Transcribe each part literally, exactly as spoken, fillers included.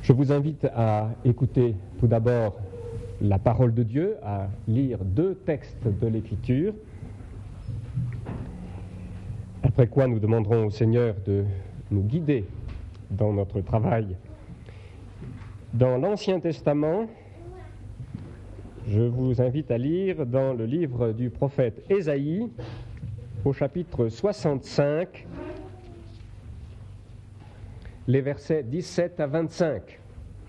Je vous invite à écouter tout d'abord la parole de Dieu, à lire deux textes de l'Écriture, après quoi nous demanderons au Seigneur de nous guider dans notre travail. Dans l'Ancien Testament, je vous invite à lire dans le livre du prophète Ésaïe, au chapitre soixante-cinq, les versets dix-sept à vingt-cinq.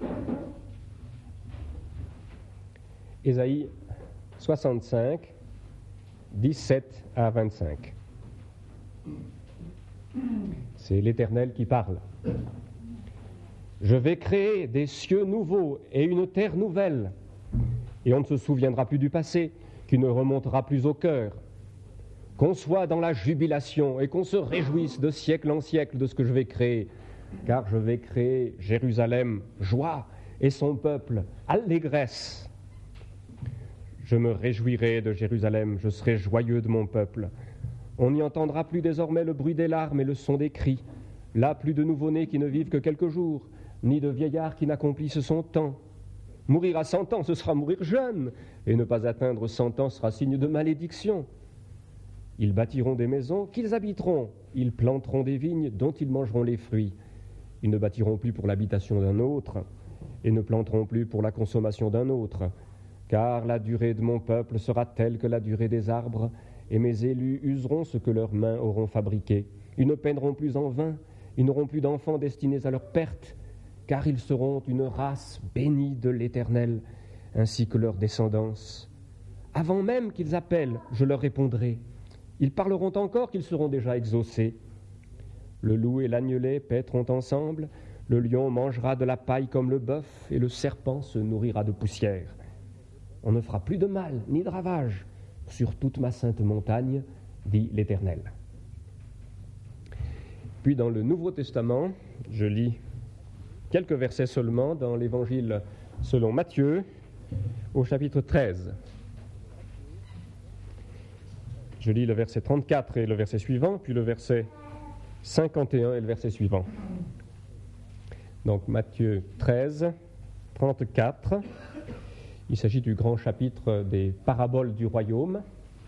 Ésaïe soixante-cinq, dix-sept à vingt-cinq. C'est l'Éternel qui parle. Je vais créer des cieux nouveaux et une terre nouvelle, et on ne se souviendra plus du passé, qui ne remontera plus au cœur. Qu'on soit dans la jubilation et qu'on se réjouisse de siècle en siècle de ce que je vais créer, car je vais créer Jérusalem, joie, et son peuple, allégresse. Je me réjouirai de Jérusalem, je serai joyeux de mon peuple. On n'y entendra plus désormais le bruit des larmes et le son des cris. Là, plus de nouveau-nés qui ne vivent que quelques jours, ni de vieillards qui n'accomplissent son temps. Mourir à cent ans, ce sera mourir jeune, et ne pas atteindre cent ans sera signe de malédiction. Ils bâtiront des maisons qu'ils habiteront, ils planteront des vignes dont ils mangeront les fruits. Ils ne bâtiront plus pour l'habitation d'un autre, et ne planteront plus pour la consommation d'un autre, car la durée de mon peuple sera telle que la durée des arbres, et mes élus useront ce que leurs mains auront fabriqué. Ils ne peineront plus en vain, ils n'auront plus d'enfants destinés à leur perte, car ils seront une race bénie de l'Éternel, ainsi que leur descendance. Avant même qu'ils appellent, je leur répondrai. Ils parleront encore qu'ils seront déjà exaucés. Le loup et l'agnelet paîtront ensemble, le lion mangera de la paille comme le bœuf, et le serpent se nourrira de poussière. On ne fera plus de mal, ni de ravage, sur toute ma sainte montagne, dit l'Éternel. Puis dans le Nouveau Testament, je lis quelques versets seulement dans l'Évangile selon Matthieu, au chapitre treize. Je lis le verset trente-quatre et le verset suivant, puis le verset cinquante et un et le verset suivant. Donc Matthieu treize, trente-quatre. Il s'agit du grand chapitre des paraboles du royaume.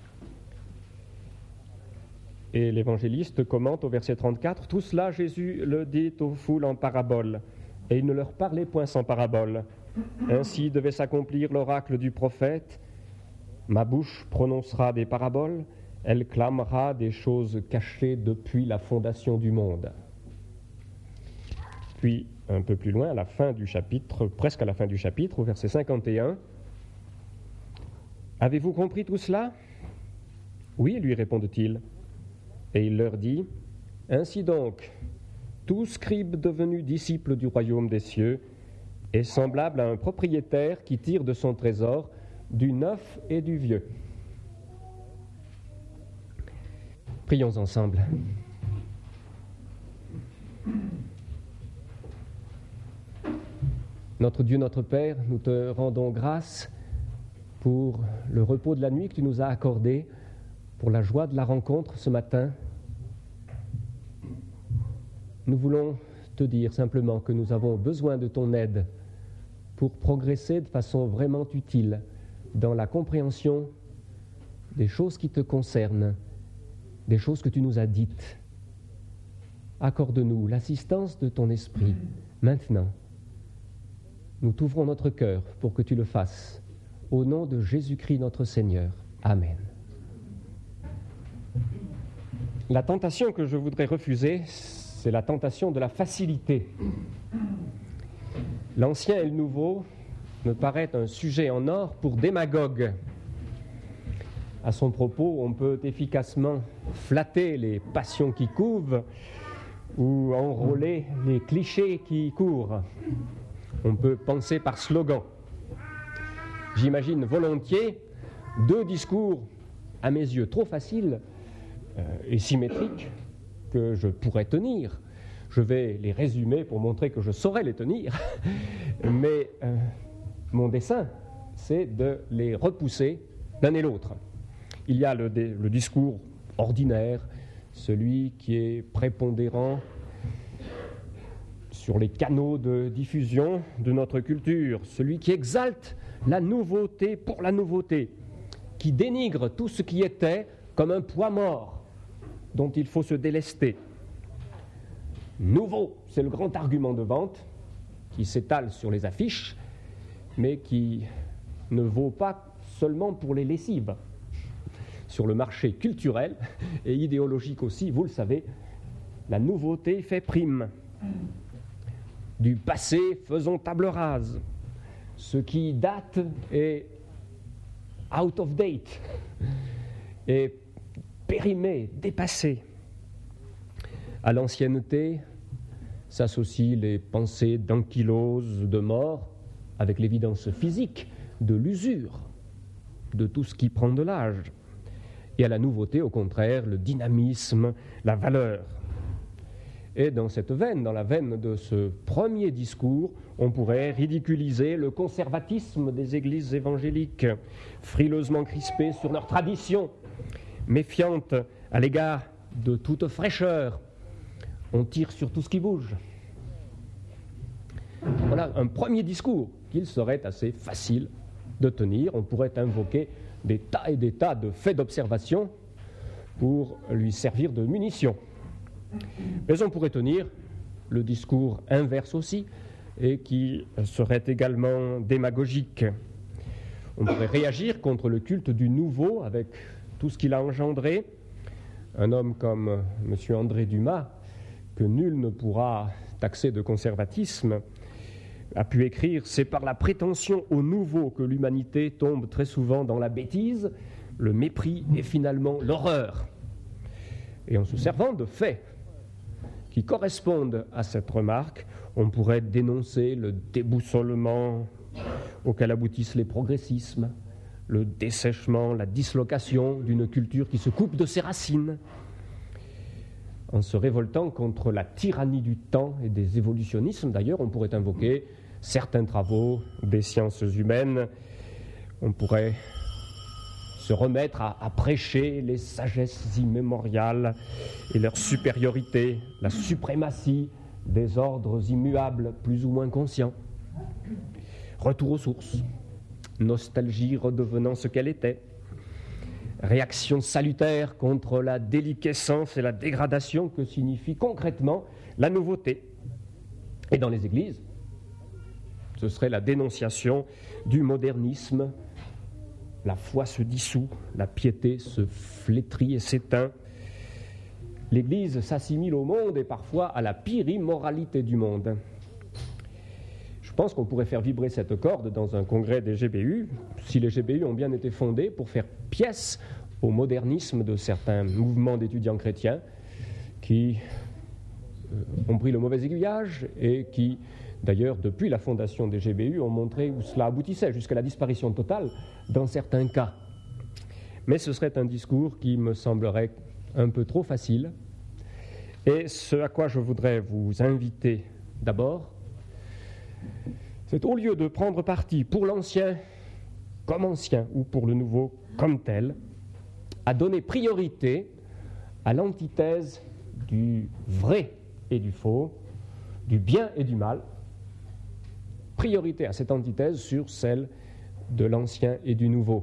Et l'évangéliste commente au verset trente-quatre, « Tout cela, Jésus le dit aux foules en paraboles, et il ne leur parlait point sans parabole. Ainsi devait s'accomplir l'oracle du prophète. Ma bouche prononcera des paraboles, elle clamera des choses cachées depuis la fondation du monde. » Puis, un peu plus loin, à la fin du chapitre, presque à la fin du chapitre, au verset cinquante et un, « Avez-vous compris tout cela ?» ?»« Oui, lui répondent-ils. » Et il leur dit, « Ainsi donc, tout scribe devenu disciple du royaume des cieux est semblable à un propriétaire qui tire de son trésor du neuf et du vieux. » Prions ensemble. Notre Dieu, notre Père, nous te rendons grâce pour le repos de la nuit que tu nous as accordé, pour la joie de la rencontre ce matin. Nous voulons te dire simplement que nous avons besoin de ton aide pour progresser de façon vraiment utile dans la compréhension des choses qui te concernent, des choses que tu nous as dites. Accorde-nous l'assistance de ton esprit maintenant. Nous t'ouvrons notre cœur pour que tu le fasses. Au nom de Jésus-Christ notre Seigneur. Amen. La tentation que je voudrais refuser, c'est la tentation de la facilité. L'Ancien et le Nouveau me paraît un sujet en or pour démagogues. À son propos, on peut efficacement flatter les passions qui couvent ou enrôler les clichés qui courent. On peut penser par slogan. J'imagine volontiers deux discours, à mes yeux, trop faciles euh, et symétriques que je pourrais tenir. Je vais les résumer pour montrer que je saurais les tenir, mais euh, mon dessein, c'est de les repousser l'un et l'autre. Il y a le, le discours ordinaire, celui qui est prépondérant sur les canaux de diffusion de notre culture, celui qui exalte la nouveauté pour la nouveauté, qui dénigre tout ce qui était comme un poids mort dont il faut se délester. Nouveau, c'est le grand argument de vente qui s'étale sur les affiches, mais qui ne vaut pas seulement pour les lessives. Sur le marché culturel et idéologique aussi, vous le savez, la nouveauté fait prime. Du passé, faisons table rase. Ce qui date est out of date, est périmé, dépassé. À l'ancienneté s'associent les pensées d'ankylose, de mort, avec l'évidence physique de l'usure, de tout ce qui prend de l'âge. Et à la nouveauté, au contraire, le dynamisme, la valeur. Et dans cette veine, dans la veine de ce premier discours, on pourrait ridiculiser le conservatisme des églises évangéliques, frileusement crispées sur leur tradition, méfiantes à l'égard de toute fraîcheur. On tire sur tout ce qui bouge. Voilà un premier discours qu'il serait assez facile de tenir. On pourrait invoquer des tas et des tas de faits d'observation pour lui servir de munition. Mais on pourrait tenir le discours inverse aussi, et qui serait également démagogique. On pourrait réagir contre le culte du nouveau avec tout ce qu'il a engendré. Un homme comme M. André Dumas, que nul ne pourra taxer de conservatisme, a pu écrire « C'est par la prétention au nouveau que l'humanité tombe très souvent dans la bêtise, le mépris et finalement l'horreur. » Et en se servant de faits qui correspondent à cette remarque, on pourrait dénoncer le déboussolement auquel aboutissent les progressismes, le dessèchement, la dislocation d'une culture qui se coupe de ses racines, en se révoltant contre la tyrannie du temps et des évolutionnismes. D'ailleurs, on pourrait invoquer certains travaux des sciences humaines, on pourrait se remettre à, à prêcher les sagesses immémoriales et leur supériorité, la suprématie des ordres immuables plus ou moins conscients. Retour aux sources, nostalgie redevenant ce qu'elle était, réaction salutaire contre la déliquescence et la dégradation que signifie concrètement la nouveauté. Et dans les églises, ce serait la dénonciation du modernisme. La foi se dissout, la piété se flétrit et s'éteint. L'Église s'assimile au monde et parfois à la pire immoralité du monde. Je pense qu'on pourrait faire vibrer cette corde dans un congrès des G B U, si les G B U ont bien été fondés pour faire pièce au modernisme de certains mouvements d'étudiants chrétiens qui ont pris le mauvais aiguillage et qui, d'ailleurs, depuis la fondation des G B U, ont montré où cela aboutissait, jusqu'à la disparition totale dans certains cas. Mais ce serait un discours qui me semblerait un peu trop facile. Et ce à quoi je voudrais vous inviter d'abord, c'est au lieu de prendre parti pour l'ancien comme ancien ou pour le nouveau comme tel, à donner priorité à l'antithèse du vrai et du faux, du bien et du mal, priorité à cette antithèse sur celle de l'ancien et du nouveau.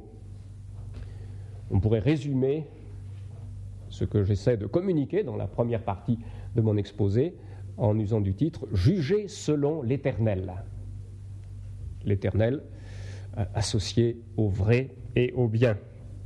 On pourrait résumer ce que j'essaie de communiquer dans la première partie de mon exposé en usant du titre « Juger selon l'Éternel ». L'Éternel euh, associé au vrai et au bien.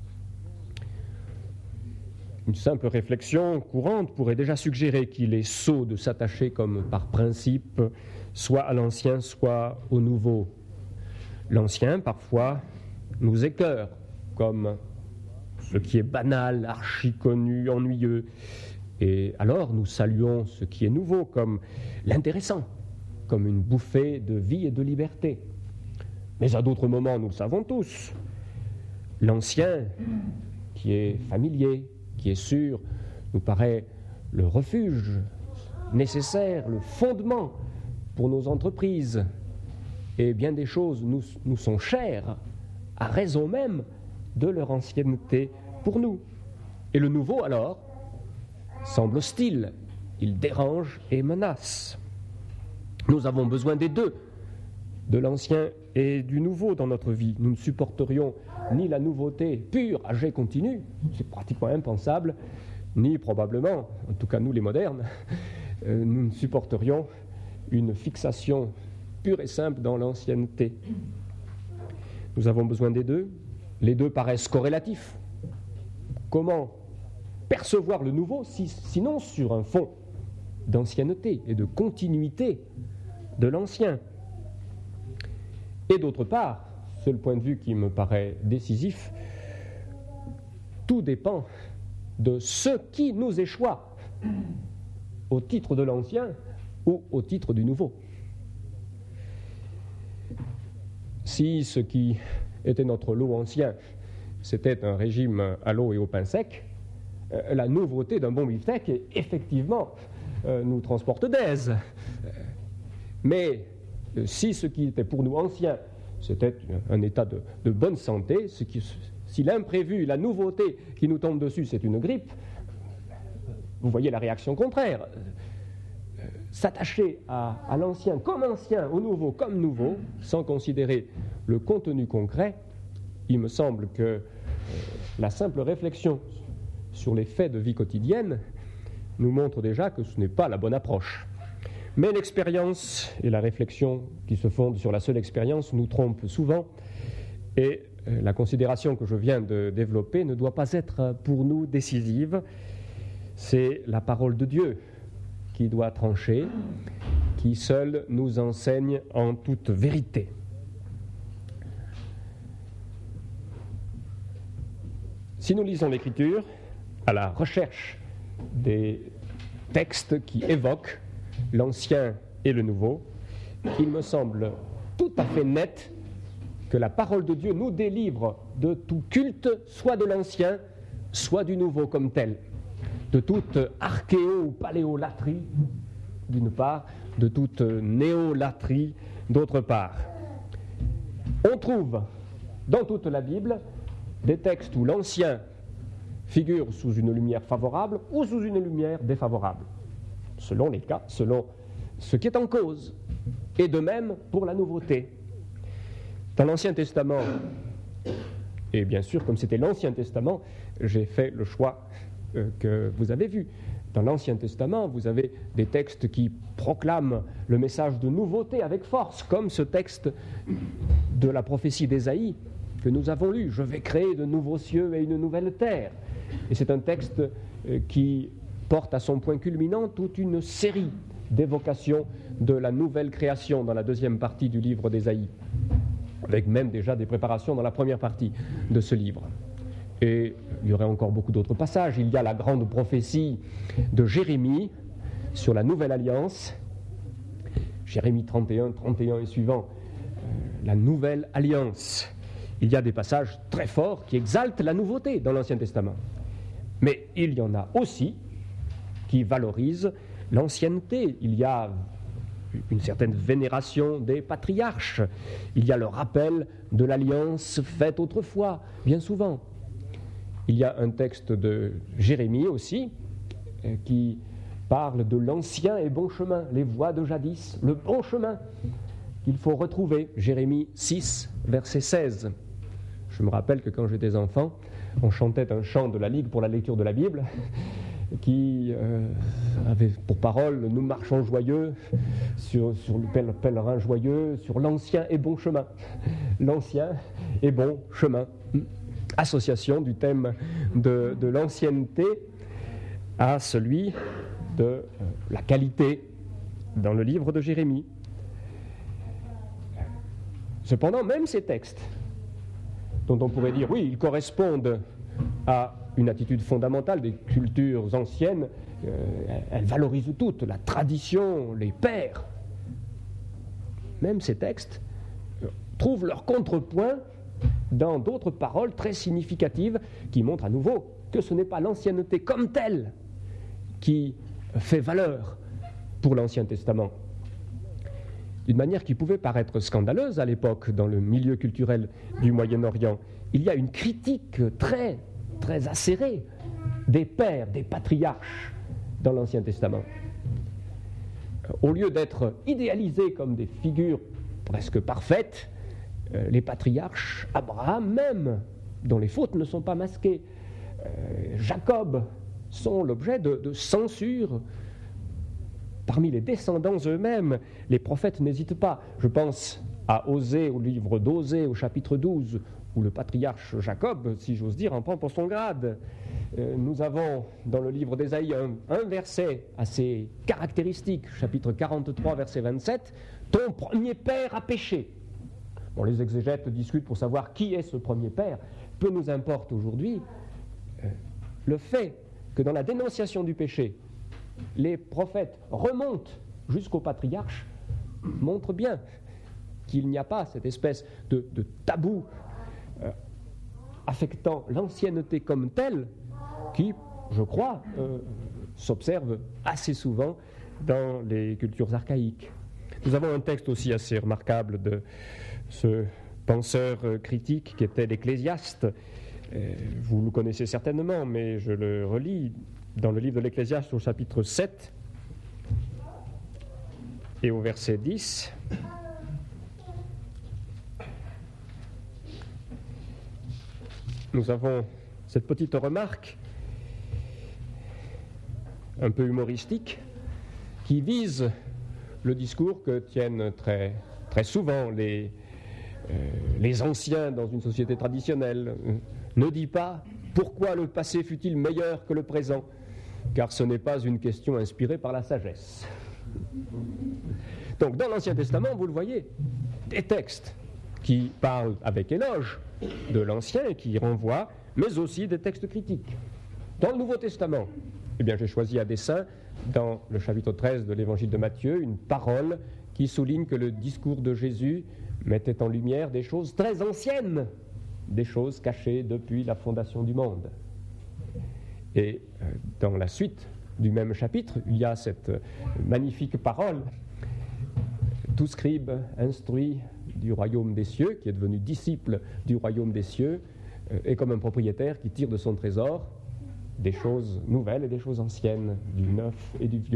Une simple réflexion courante pourrait déjà suggérer qu'il est sot de s'attacher comme par principe soit à l'ancien, soit au nouveau. L'ancien, parfois, nous écœure comme ce qui est banal, archi-connu, ennuyeux. Et alors, nous saluons ce qui est nouveau comme l'intéressant, comme une bouffée de vie et de liberté. Mais à d'autres moments, nous le savons tous, l'ancien, qui est familier, qui est sûr, nous paraît le refuge nécessaire, le fondement pour nos entreprises. Et bien des choses nous, nous sont chères, à raison même de leur ancienneté pour nous. Et le nouveau, alors, semble hostile, il dérange et menace. Nous avons besoin des deux, de l'ancien et du nouveau dans notre vie. Nous ne supporterions ni la nouveauté pure à jet continu, c'est pratiquement impensable, ni probablement, en tout cas nous les modernes, euh, nous ne supporterions une fixation pure et simple dans l'ancienneté. Nous avons besoin des deux. Les deux paraissent corrélatifs. Comment percevoir le nouveau, si, sinon sur un fond d'ancienneté et de continuité de l'ancien? Et d'autre part, c'est le point de vue qui me paraît décisif, tout dépend de ce qui nous échoit au titre de l'ancien ou au titre du nouveau. Si ce qui était notre lot ancien, c'était un régime à l'eau et au pain sec, euh, la nouveauté d'un bon beefsteak, effectivement, euh, nous transporte d'aise. Mais euh, si ce qui était pour nous ancien, c'était un état de, de bonne santé, ce qui, si l'imprévu, la nouveauté qui nous tombe dessus, c'est une grippe, vous voyez la réaction contraire. Euh, s'attacher à, à l'ancien comme ancien, au nouveau comme nouveau, sans considérer le contenu concret, il me semble que euh, la simple réflexion sur les faits de vie quotidienne nous montre déjà que ce n'est pas la bonne approche. Mais l'expérience et la réflexion qui se fondent sur la seule expérience nous trompent souvent, et euh, la considération que je viens de développer ne doit pas être pour nous décisive. C'est la parole de Dieu qui doit trancher, qui seule nous enseigne en toute vérité. Si nous lisons l'Écriture à la recherche des textes qui évoquent l'Ancien et le Nouveau, il me semble tout à fait net que la parole de Dieu nous délivre de tout culte, soit de l'Ancien, soit du Nouveau comme tel, de toute archéo- ou paléolatrie, d'une part, de toute néolatrie, d'autre part. On trouve dans toute la Bible des textes où l'Ancien figure sous une lumière favorable ou sous une lumière défavorable, selon les cas, selon ce qui est en cause. Et de même pour la nouveauté. Dans l'Ancien Testament, et bien sûr, comme c'était l'Ancien Testament, j'ai fait le choix euh, que vous avez vu. Dans l'Ancien Testament, vous avez des textes qui proclament le message de nouveauté avec force, comme ce texte de la prophétie d'Ésaïe que nous avons lu. « Je vais créer de nouveaux cieux et une nouvelle terre ». Et c'est un texte euh, qui porte à son point culminant toute une série d'évocations de la nouvelle création dans la deuxième partie du livre d'Ésaïe, avec même déjà des préparations dans la première partie de ce livre. Et il y aurait encore beaucoup d'autres passages. Il y a la grande prophétie de Jérémie sur la nouvelle alliance, Jérémie trente et un, trente et un et suivant, euh, la nouvelle alliance. Il y a des passages très forts qui exaltent la nouveauté dans l'Ancien Testament. Mais il y en a aussi qui valorisent l'ancienneté. Il y a une certaine vénération des patriarches. Il y a le rappel de l'alliance faite autrefois, bien souvent. Il y a un texte de Jérémie aussi, euh, qui parle de l'ancien et bon chemin, les voies de jadis, le bon chemin qu'il faut retrouver. Jérémie six, verset seize. Je me rappelle que quand j'étais enfant, on chantait un chant de la Ligue pour la lecture de la Bible, qui euh, avait pour parole « Nous marchons joyeux sur, sur le pèlerin joyeux, sur l'ancien et bon chemin ». L'ancien et bon chemin. Association du thème de, de l'ancienneté à celui de euh, la qualité dans le livre de Jérémie. Cependant, même ces textes, dont on pourrait dire, oui, ils correspondent à une attitude fondamentale des cultures anciennes, euh, elles valorisent toutes, la tradition, les pères. Même ces textes euh, trouvent leur contrepoint dans d'autres paroles très significatives qui montrent à nouveau que ce n'est pas l'ancienneté comme telle qui fait valeur pour l'Ancien Testament. D'une manière qui pouvait paraître scandaleuse à l'époque dans le milieu culturel du Moyen-Orient, il y a une critique très, très acérée des pères, des patriarches dans l'Ancien Testament. au lieu d'être idéalisés comme des figures presque parfaites, euh, les patriarches, Abraham même, dont les fautes ne sont pas masquées, euh, Jacob, sont l'objet de, de censure parmi les descendants eux-mêmes. Les prophètes n'hésitent pas. Je pense à Osée, au livre d'Osée, au chapitre douze, où le patriarche Jacob, si j'ose dire, en prend pour son grade. Euh, nous avons dans le livre d'Ésaïe un, un verset assez caractéristique, chapitre quarante-trois, verset vingt-sept, « Ton premier père a péché ». Bon, les exégètes discutent pour savoir qui est ce premier père. Peu nous importe aujourd'hui euh, le fait que dans la dénonciation du péché, les prophètes remontent jusqu'au patriarche, montre bien qu'il n'y a pas cette espèce de, de tabou euh, affectant l'ancienneté comme telle qui, je crois, euh, s'observe assez souvent dans les cultures archaïques. Nous avons un texte aussi assez remarquable de ce penseur euh, critique qui était l'Ecclésiaste. Euh, vous le connaissez certainement, mais je le relis dans le livre de l'Ecclésiaste au chapitre sept et au verset dix. Nous avons cette petite remarque un peu humoristique qui vise le discours que tiennent très, très souvent les, euh, les anciens dans une société traditionnelle. Ne dis pas pourquoi le passé fut-il meilleur que le présent, car ce n'est pas une question inspirée par la sagesse. Donc dans l'Ancien Testament, vous le voyez, des textes qui parlent avec éloge de l'Ancien et qui renvoient, mais aussi des textes critiques. Dans le Nouveau Testament, eh bien j'ai choisi à dessein, dans le chapitre treize de l'Évangile de Matthieu, une parole qui souligne que le discours de Jésus mettait en lumière des choses très anciennes, des choses cachées depuis la fondation du monde. Et euh, dans la suite du même chapitre, il y a cette euh, magnifique parole « Tout scribe instruit du royaume des cieux, qui est devenu disciple du royaume des cieux, euh, est comme un propriétaire qui tire de son trésor des choses nouvelles et des choses anciennes, du neuf et du vieux. »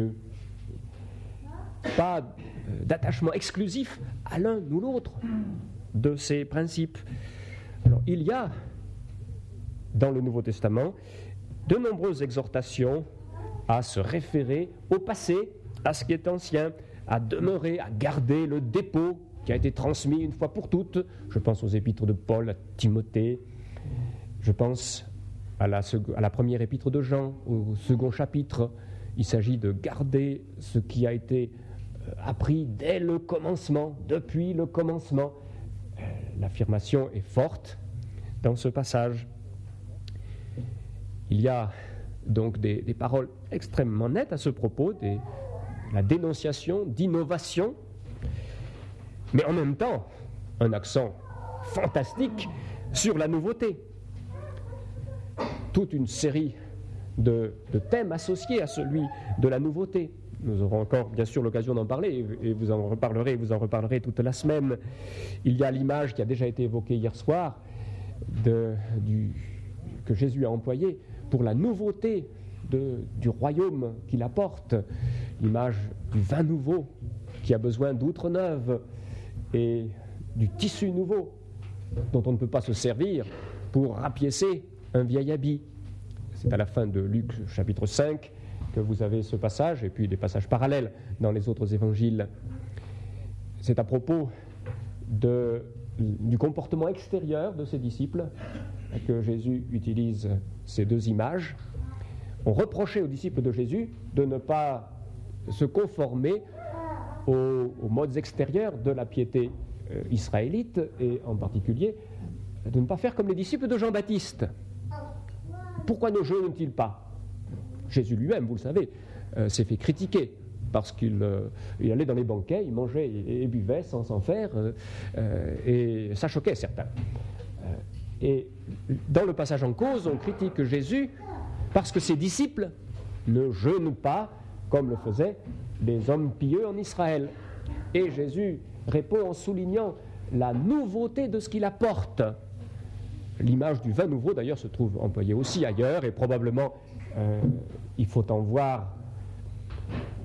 Pas euh, d'attachement exclusif à l'un ou l'autre de ces principes. Alors, il y a dans le Nouveau Testament de nombreuses exhortations à se référer au passé, à ce qui est ancien, à demeurer, à garder le dépôt qui a été transmis une fois pour toutes. Je pense aux épîtres de Paul à Timothée, je pense à la, à la première épître de Jean, au second chapitre. Il s'agit de garder ce qui a été appris dès le commencement, depuis le commencement. L'affirmation est forte dans ce passage. Il y a donc des, des paroles extrêmement nettes à ce propos, des, la dénonciation d'innovation, mais en même temps, un accent fantastique sur la nouveauté. Toute une série de, de thèmes associés à celui de la nouveauté. Nous aurons encore bien sûr l'occasion d'en parler et vous en reparlerez, vous en reparlerez toute la semaine. Il y a l'image qui a déjà été évoquée hier soir de, du, que Jésus a employée pour la nouveauté de, du royaume qu'il apporte, l'image du vin nouveau qui a besoin d'outres neuves et du tissu nouveau dont on ne peut pas se servir pour rapiécer un vieil habit. C'est à la fin de Luc chapitre cinq que vous avez ce passage, et puis des passages parallèles dans les autres évangiles. C'est à propos de, du comportement extérieur de ses disciples que Jésus utilise ces deux images. On reprochait aux disciples de Jésus de ne pas se conformer aux, aux modes extérieurs de la piété euh, israélite, et en particulier de ne pas faire comme les disciples de Jean-Baptiste. Pourquoi ne jeûnent-ils pas ? Jésus lui-même, vous le savez, euh, s'est fait critiquer parce qu'il euh, il allait dans les banquets, il mangeait et, et buvait sans s'en faire, euh, euh, et ça choquait certains. Euh, et dans le passage en cause, on critique Jésus parce que ses disciples ne jeûnent pas comme le faisaient les hommes pieux en Israël. Et Jésus répond en soulignant la nouveauté de ce qu'il apporte. L'image du vin nouveau, d'ailleurs, se trouve employée aussi ailleurs, et probablement, euh, il faut en voir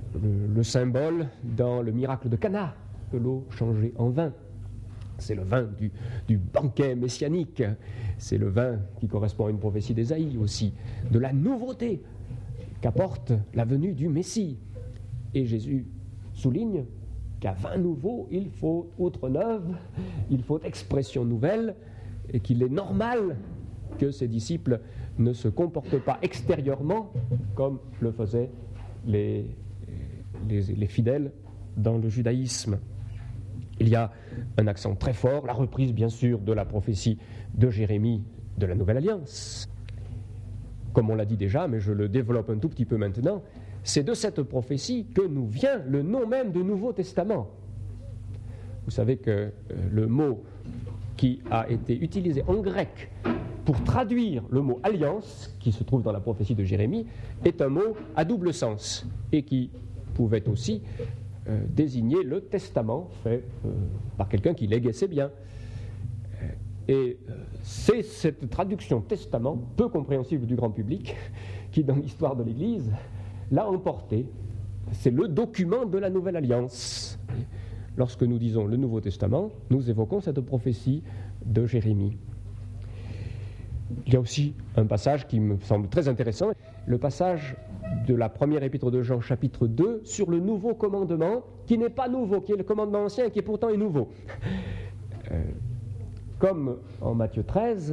le, le symbole dans le miracle de Cana, de l'eau changée en vin. C'est le vin du, du banquet messianique, c'est le vin qui correspond à une prophétie d'Ésaïe aussi, de la nouveauté qu'apporte la venue du Messie. Et Jésus souligne qu'à vin nouveau, il faut outre neuve, il faut expression nouvelle, et qu'il est normal que ses disciples ne se comportent pas extérieurement comme le faisaient les, les, les fidèles dans le judaïsme. Il y a un accent très fort, la reprise bien sûr de la prophétie de Jérémie de la Nouvelle Alliance. Comme on l'a dit déjà, mais je le développe un tout petit peu maintenant, c'est de cette prophétie que nous vient le nom même du Nouveau Testament. Vous savez que euh, le mot qui a été utilisé en grec pour traduire le mot alliance, qui se trouve dans la prophétie de Jérémie, est un mot à double sens et qui pouvait aussi euh, désigner le testament fait euh, par quelqu'un qui léguait ses biens. Et euh, c'est cette traduction testament, peu compréhensible du grand public, qui dans l'histoire de l'Église l'a emporté. C'est le document de la Nouvelle Alliance. Lorsque nous disons le Nouveau Testament, nous évoquons cette prophétie de Jérémie. Il y a aussi un passage qui me semble très intéressant, le passage de la première épître de Jean, chapitre deux, sur le nouveau commandement, qui n'est pas nouveau, qui est le commandement ancien et qui pourtant est nouveau. Euh, comme en Matthieu treize,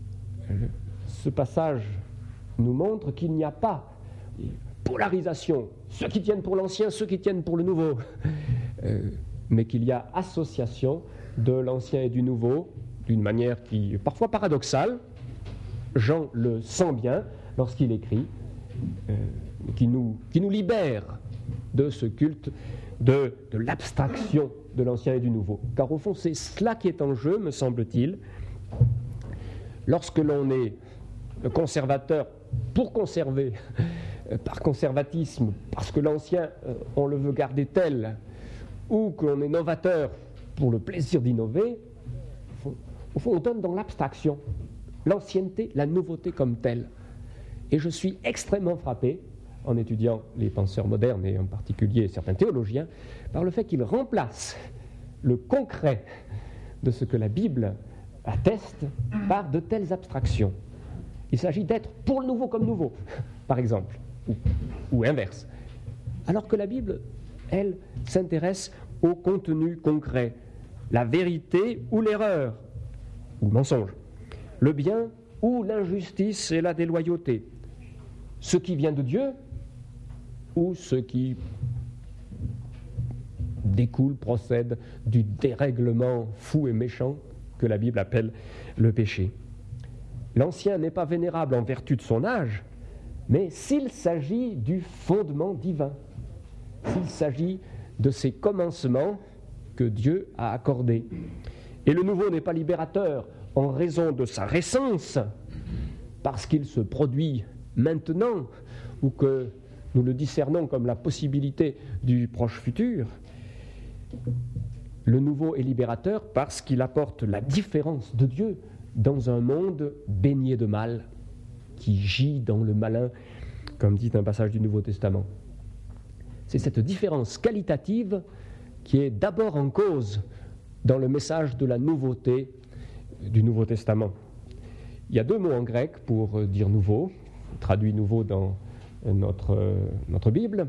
ce passage nous montre qu'il n'y a pas polarisation, ceux qui tiennent pour l'ancien, ceux qui tiennent pour le nouveau, euh, mais qu'il y a association de l'ancien et du nouveau, d'une manière qui est parfois paradoxale. Jean le sent bien lorsqu'il écrit, euh, qui, nous, qui nous libère de ce culte de, de l'abstraction de l'ancien et du nouveau. Car au fond, c'est cela qui est en jeu, me semble-t-il. Lorsque l'on est conservateur pour conserver, par conservatisme, parce que l'ancien, on le veut garder tel, ou que l'on est novateur pour le plaisir d'innover, au fond, on donne dans l'abstraction l'ancienneté, la nouveauté comme telle. Et je suis extrêmement frappé, en étudiant les penseurs modernes, et en particulier certains théologiens, par le fait qu'ils remplacent le concret de ce que la Bible atteste par de telles abstractions. Il s'agit d'être pour le nouveau comme nouveau, par exemple, ou, ou inverse. Alors que la Bible, elle, s'intéresse au contenu concret, la vérité ou l'erreur, ou le mensonge, le bien ou l'injustice et la déloyauté, ce qui vient de Dieu ou ce qui découle, procède du dérèglement fou et méchant que la Bible appelle le péché. L'ancien n'est pas vénérable en vertu de son âge, mais s'il s'agit du fondement divin, s'il s'agit de ces commencements que Dieu a accordés. Et le nouveau n'est pas libérateur en raison de sa récence, parce qu'il se produit maintenant, ou que nous le discernons comme la possibilité du proche futur. Le nouveau est libérateur parce qu'il apporte la différence de Dieu dans un monde baigné de mal, qui gît dans le malin, comme dit un passage du Nouveau Testament. C'est cette différence qualitative qui est d'abord en cause dans le message de la nouveauté du Nouveau Testament. Il y a deux mots en grec pour dire nouveau, traduit nouveau dans notre, notre Bible.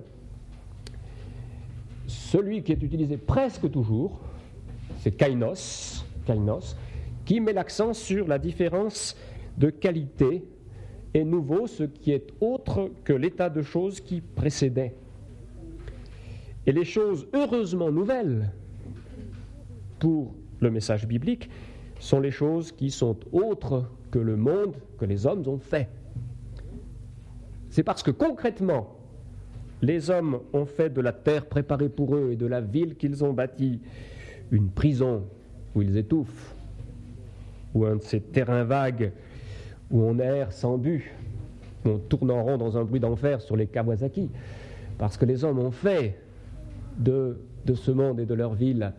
Celui qui est utilisé presque toujours, c'est kainos, kainos, qui met l'accent sur la différence de qualité et nouveau, ce qui est autre que l'état de choses qui précédait. Et les choses heureusement nouvelles pour le message biblique sont les choses qui sont autres que le monde, que les hommes ont fait. C'est parce que concrètement, les hommes ont fait de la terre préparée pour eux et de la ville qu'ils ont bâtie une prison où ils étouffent, ou un de ces terrains vagues où on erre sans but, où on tourne en rond dans un bruit d'enfer sur les Kawasaki, parce que les hommes ont fait de, de ce monde et de leur ville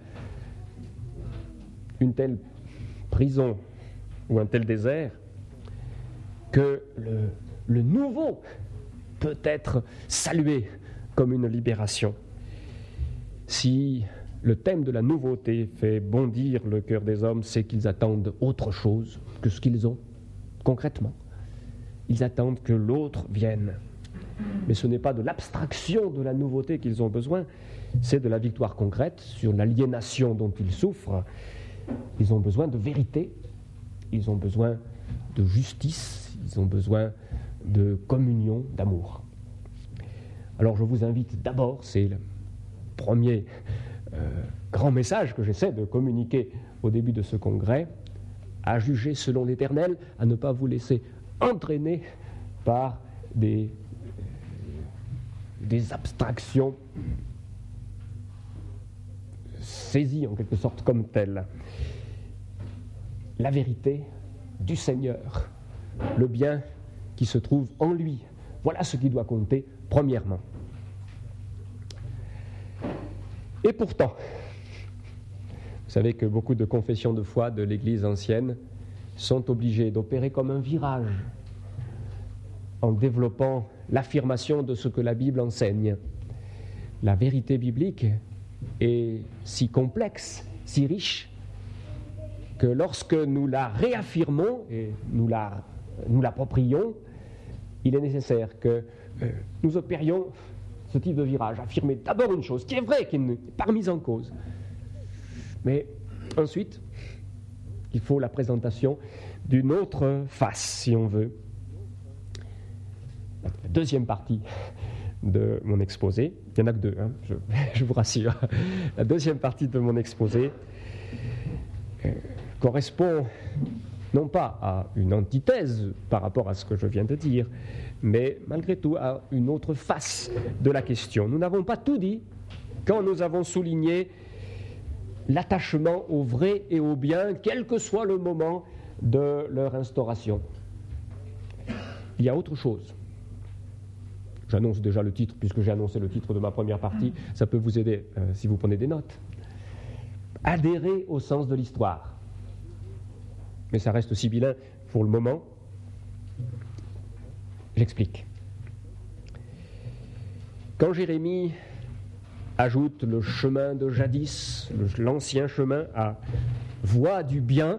une telle prison ou un tel désert que le, le nouveau peut être salué comme une libération. Si le thème de la nouveauté fait bondir le cœur des hommes, c'est qu'ils attendent autre chose que ce qu'ils ont, concrètement. Ils attendent que l'autre vienne. Mais ce n'est pas de l'abstraction de la nouveauté qu'ils ont besoin, c'est de la victoire concrète sur l'aliénation dont ils souffrent. Ils ont besoin de vérité, ils ont besoin de justice, ils ont besoin de communion, d'amour. Alors je vous invite d'abord, c'est le premier euh, grand message que j'essaie de communiquer au début de ce congrès, à juger selon l'Éternel, à ne pas vous laisser entraîner par des, des abstractions saisies en quelque sorte comme telles. La vérité du Seigneur, le bien qui se trouve en lui, voilà ce qui doit compter premièrement. Et pourtant, vous savez que beaucoup de confessions de foi de l'Église ancienne sont obligées d'opérer comme un virage en développant l'affirmation de ce que la Bible enseigne. La vérité biblique est si complexe, si riche, que lorsque nous la réaffirmons et nous, la, nous l'approprions, il est nécessaire que euh, nous opérions ce type de virage, affirmer d'abord une chose qui est vraie, qui n'est pas remise en cause. Mais ensuite, il faut la présentation d'une autre face, si on veut. La deuxième partie de mon exposé, il n'y en a que deux, hein, je, je vous rassure. La deuxième partie de mon exposé euh, correspond non pas à une antithèse par rapport à ce que je viens de dire, mais malgré tout à une autre face de la question. Nous n'avons pas tout dit quand nous avons souligné l'attachement au vrai et au bien, quel que soit le moment de leur instauration. Il y a autre chose. J'annonce déjà le titre, puisque j'ai annoncé le titre de ma première partie, ça peut vous aider euh, si vous prenez des notes. Adhérer au sens de l'histoire. Mais ça reste sibyllin pour le moment. J'explique. Quand Jérémie ajoute le chemin de jadis, l'ancien chemin à voie du bien,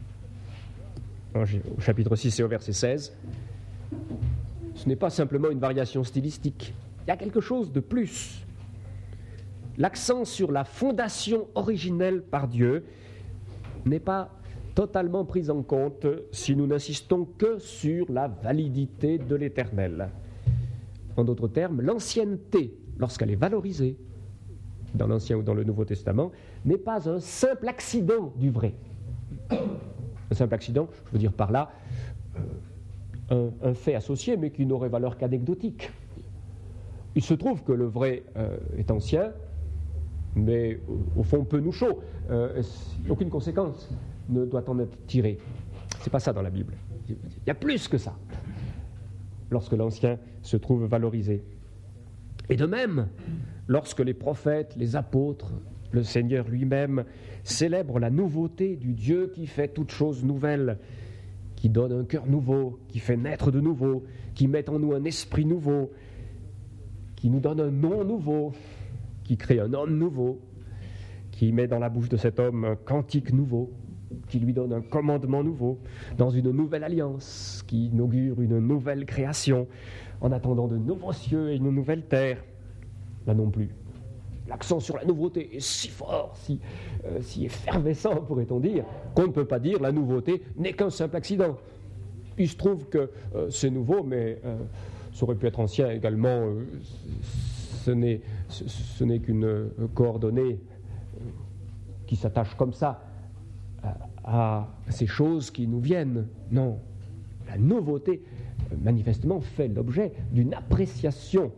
au chapitre six et au verset seize, ce n'est pas simplement une variation stylistique. Il y a quelque chose de plus. L'accent sur la fondation originelle par Dieu n'est pas totalement pris en compte si nous n'insistons que sur la validité de l'Éternel. En d'autres termes, l'ancienneté, lorsqu'elle est valorisée, dans l'Ancien ou dans le Nouveau Testament, n'est pas un simple accident du vrai. Un simple accident, je veux dire par là, euh, un, un fait associé, mais qui n'aurait valeur qu'anecdotique. Il se trouve que le vrai euh, est ancien, mais au fond peu nous chaud. Euh, aucune conséquence ne doit en être tirée. C'est pas ça dans la Bible. Il y a plus que ça, lorsque l'ancien se trouve valorisé. Et de même, lorsque les prophètes, les apôtres, le Seigneur lui-même célèbrent la nouveauté du Dieu qui fait toutes choses nouvelles, qui donne un cœur nouveau, qui fait naître de nouveau, qui met en nous un esprit nouveau, qui nous donne un nom nouveau, qui crée un homme nouveau, qui met dans la bouche de cet homme un cantique nouveau, qui lui donne un commandement nouveau, dans une nouvelle alliance, qui inaugure une nouvelle création, en attendant de nouveaux cieux et une nouvelle terre. Là non plus. L'accent sur la nouveauté est si fort, si, euh, si effervescent, pourrait-on dire, qu'on ne peut pas dire la nouveauté n'est qu'un simple accident. Il se trouve que euh, c'est nouveau, mais euh, ça aurait pu être ancien également. Euh, ce, n'est, ce, ce n'est qu'une euh, coordonnée euh, qui s'attache comme ça à ces choses qui nous viennent. Non, la nouveauté, manifestement, fait l'objet d'une appréciation.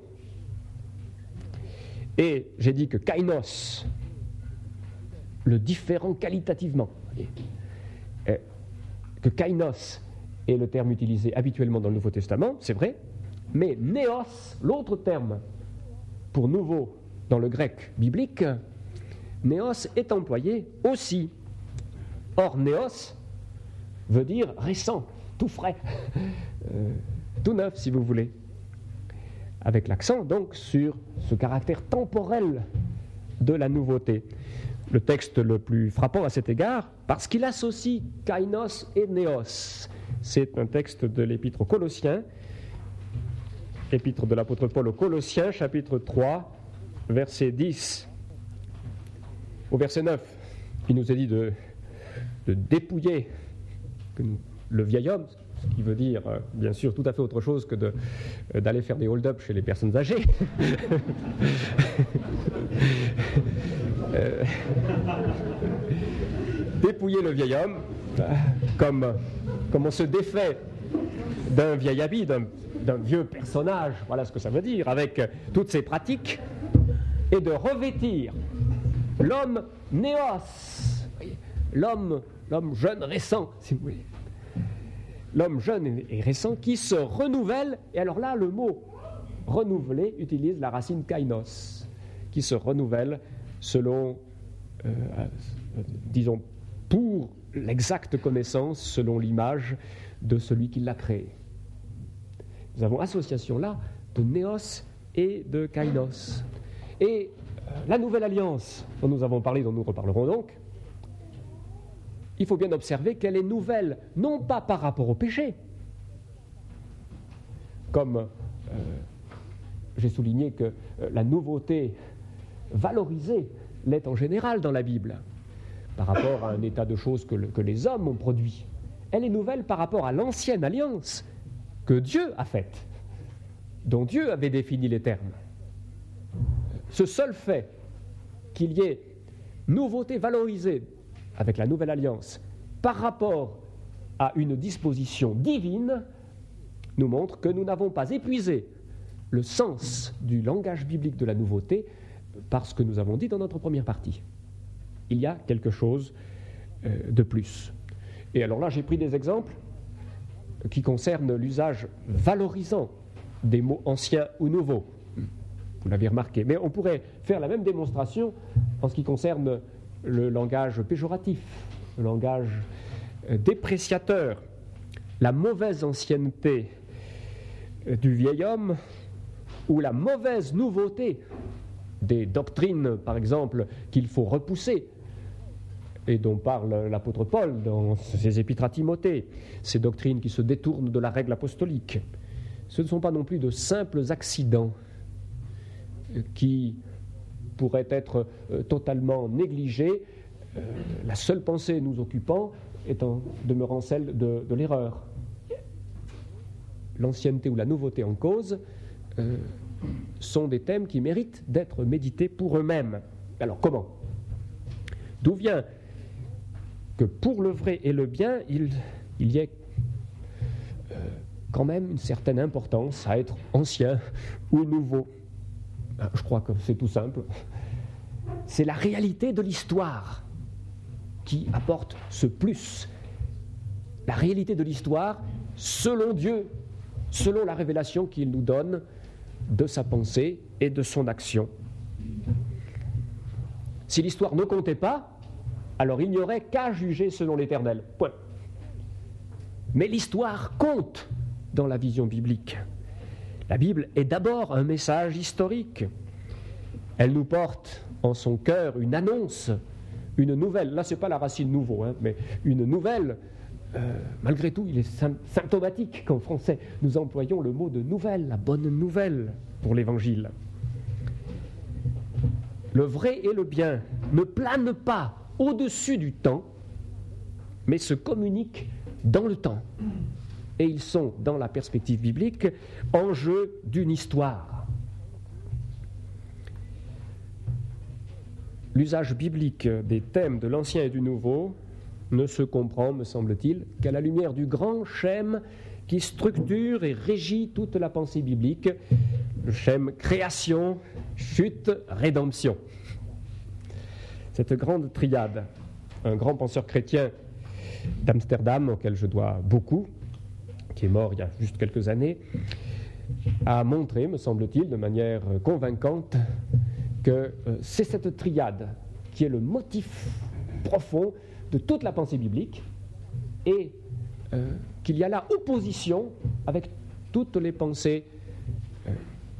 Et j'ai dit que kainos, le différent qualitativement, que kainos est le terme utilisé habituellement dans le Nouveau Testament, c'est vrai, mais néos, l'autre terme pour nouveau dans le grec biblique, néos est employé aussi. Or, néos veut dire récent, tout frais, euh, tout neuf si vous voulez. avec l'accent donc sur ce caractère temporel de la nouveauté. Le texte le plus frappant à cet égard, parce qu'il associe kainos et néos. C'est un texte de l'épître aux Colossiens, épître de l'apôtre Paul aux Colossiens, chapitre trois, verset dix. Au verset neuf, il nous est dit de, de dépouiller le vieil homme, ce qui veut dire, bien sûr, tout à fait autre chose que de, d'aller faire des hold-up chez les personnes âgées. euh, dépouiller le vieil homme, comme, comme on se défait d'un vieil habit, d'un, d'un vieux personnage, voilà ce que ça veut dire, avec toutes ses pratiques, et de revêtir l'homme néos, l'homme, l'homme jeune, récent, si vous voulez. L'homme jeune et récent qui se renouvelle, et alors là, le mot renouveler utilise la racine kainos, qui se renouvelle selon, euh, euh, disons, pour l'exacte connaissance, selon l'image de celui qui l'a créé. Nous avons association là de néos et de kainos. Et euh, la nouvelle alliance dont nous avons parlé, dont nous reparlerons donc, il faut bien observer qu'elle est nouvelle, non pas par rapport au péché, comme euh, j'ai souligné que euh, la nouveauté valorisée l'est en général dans la Bible, par rapport à un état de choses que, le, que les hommes ont produit. Elle est nouvelle par rapport à l'ancienne alliance que Dieu a faite, dont Dieu avait défini les termes. Ce seul fait qu'il y ait nouveauté valorisée avec la nouvelle alliance par rapport à une disposition divine nous montre que nous n'avons pas épuisé le sens du langage biblique de la nouveauté par ce que nous avons dit dans notre première partie. Il y a quelque chose euh, de plus. Et alors là, j'ai pris des exemples qui concernent l'usage valorisant des mots anciens ou nouveaux. Vous l'avez remarqué. Mais on pourrait faire la même démonstration en ce qui concerne le langage péjoratif, le langage dépréciateur, la mauvaise ancienneté du vieil homme ou la mauvaise nouveauté des doctrines, par exemple, qu'il faut repousser et dont parle l'apôtre Paul dans ses épîtres à Timothée, ces doctrines qui se détournent de la règle apostolique. Ce ne sont pas non plus de simples accidents qui pourrait être euh, totalement négligé, euh, la seule pensée nous occupant étant demeurant celle de, de l'erreur. L'ancienneté ou la nouveauté en cause euh, sont des thèmes qui méritent d'être médités pour eux-mêmes. Alors comment ? D'où vient que pour le vrai et le bien, il, il y ait euh, quand même une certaine importance à être ancien ou nouveau ? Je crois que c'est tout simple. C'est la réalité de l'histoire qui apporte ce plus. La réalité de l'histoire selon Dieu, selon la révélation qu'il nous donne de sa pensée et de son action. Si l'histoire ne comptait pas, alors il n'y aurait qu'à juger selon l'Éternel. Point. Mais l'histoire compte dans la vision biblique. La Bible est d'abord un message historique. Elle nous porte en son cœur une annonce, une nouvelle. Là, ce n'est pas la racine nouveau, hein, mais une nouvelle. Euh, malgré tout, il est symptomatique qu'en français, nous employons le mot de nouvelle, la bonne nouvelle pour l'Évangile. Le vrai et le bien ne planent pas au-dessus du temps, mais se communiquent dans le temps. Et ils sont, dans la perspective biblique, enjeux d'une histoire. L'usage biblique des thèmes de l'Ancien et du Nouveau ne se comprend, me semble-t-il, qu'à la lumière du grand schème qui structure et régit toute la pensée biblique, le schème création, chute, rédemption. Cette grande triade, un grand penseur chrétien d'Amsterdam, auquel je dois beaucoup, qui est mort il y a juste quelques années, a montré, me semble-t-il, de manière convaincante, que euh, c'est cette triade qui est le motif profond de toute la pensée biblique et euh, qu'il y a là opposition avec toutes les pensées euh,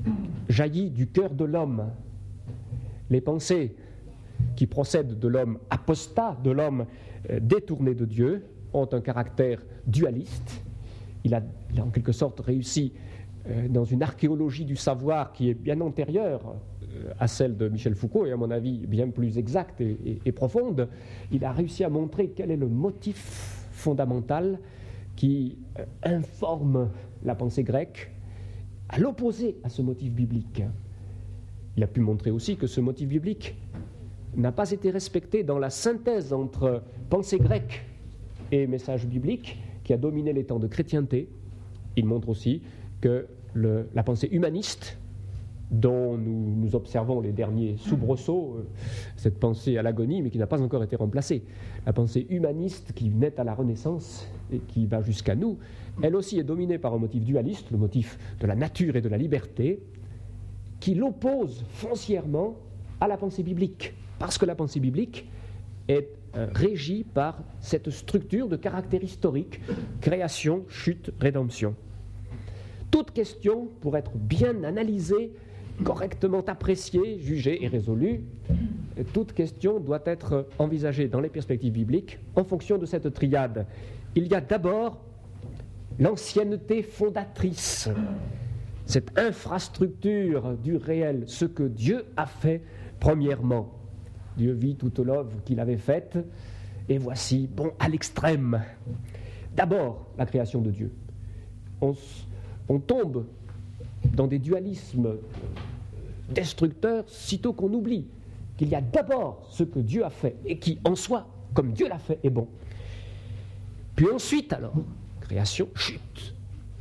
jaillit du cœur de l'homme. Les pensées qui procèdent de l'homme apostat, de l'homme euh, détourné de Dieu, ont un caractère dualiste. Il a, il a en quelque sorte réussi euh, dans une archéologie du savoir qui est bien antérieure euh, à celle de Michel Foucault et à mon avis bien plus exacte et, et, et profonde. Il a réussi à montrer quel est le motif fondamental qui euh, informe la pensée grecque à l'opposé à ce motif biblique. Il a pu montrer aussi que ce motif biblique n'a pas été respecté dans la synthèse entre pensée grecque et message biblique qui a dominé les temps de chrétienté. Il montre aussi que le, la pensée humaniste, dont nous, nous observons les derniers soubresauts, euh, cette pensée à l'agonie, mais qui n'a pas encore été remplacée, la pensée humaniste qui naît à la Renaissance et qui va jusqu'à nous, elle aussi est dominée par un motif dualiste, le motif de la nature et de la liberté, qui l'oppose foncièrement à la pensée biblique, parce que la pensée biblique est euh, régie par cette structure de caractère historique, création, chute, rédemption. Toute question, pour être bien analysée, correctement appréciée, jugée et résolue, toute question doit être envisagée dans les perspectives bibliques en fonction de cette triade. Il y a d'abord l'ancienneté fondatrice, cette infrastructure du réel, ce que Dieu a fait premièrement. Dieu vit toute l'œuvre qu'il avait faite, et voici, bon, à l'extrême. D'abord, la création de Dieu. On, on tombe dans des dualismes destructeurs sitôt qu'on oublie qu'il y a d'abord ce que Dieu a fait, et qui, en soi, comme Dieu l'a fait, est bon. Puis ensuite, alors, création, chute.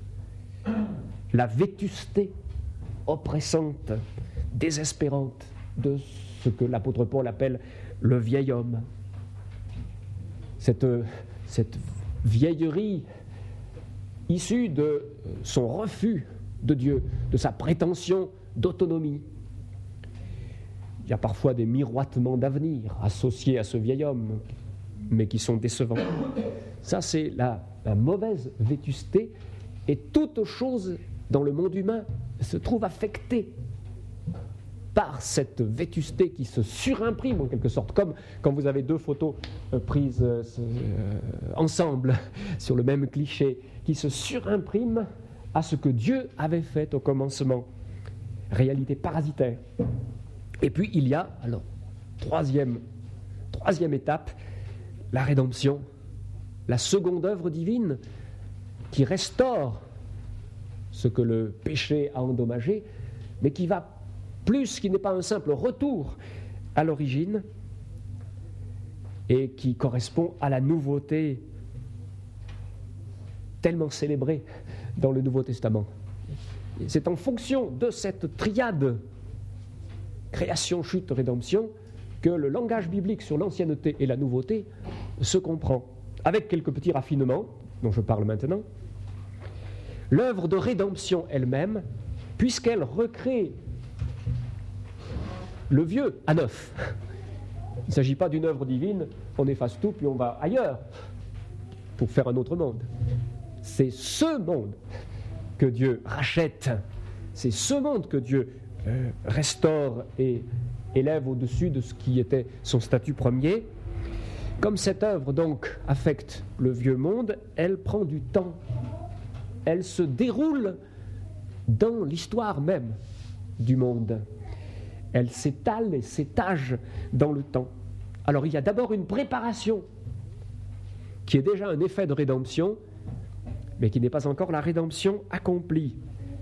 La vétusté oppressante, désespérante de ce que l'apôtre Paul appelle le vieil homme. Cette, cette vieillerie issue de son refus de Dieu, de sa prétention d'autonomie. Il y a parfois des miroitements d'avenir associés à ce vieil homme, mais qui sont décevants. Ça, c'est la, la mauvaise vétusté, et toute chose dans le monde humain se trouve affectée par cette vétusté qui se surimprime en quelque sorte, comme quand vous avez deux photos euh, prises euh, euh, ensemble sur le même cliché, qui se surimpriment à ce que Dieu avait fait au commencement. Réalité parasitaire. Et puis il y a, alors, troisième, troisième étape, la rédemption, la seconde œuvre divine qui restaure ce que le péché a endommagé, mais qui va plus, qui n'est pas un simple retour à l'origine, et qui correspond à la nouveauté tellement célébrée dans le Nouveau Testament. Et c'est en fonction de cette triade création, chute, rédemption que le langage biblique sur l'ancienneté et la nouveauté se comprend, avec quelques petits raffinements dont je parle maintenant. L'œuvre de rédemption elle-même, puisqu'elle recrée le vieux à neuf. Il ne s'agit pas d'une œuvre divine, on efface tout puis on va ailleurs pour faire un autre monde. C'est ce monde que Dieu rachète, c'est ce monde que Dieu euh, restaure et élève au-dessus de ce qui était son statut premier. Comme cette œuvre donc affecte le vieux monde, elle prend du temps. Elle se déroule dans l'histoire même du monde. Elle s'étale et s'étage dans le temps. Alors il y a d'abord une préparation qui est déjà un effet de rédemption, mais qui n'est pas encore la rédemption accomplie.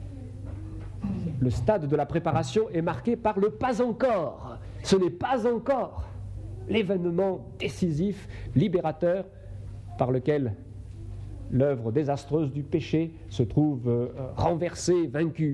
Le stade de la préparation est marqué par le pas encore. Ce n'est pas encore l'événement décisif, libérateur, par lequel l'œuvre désastreuse du péché se trouve euh, renversée, vaincue.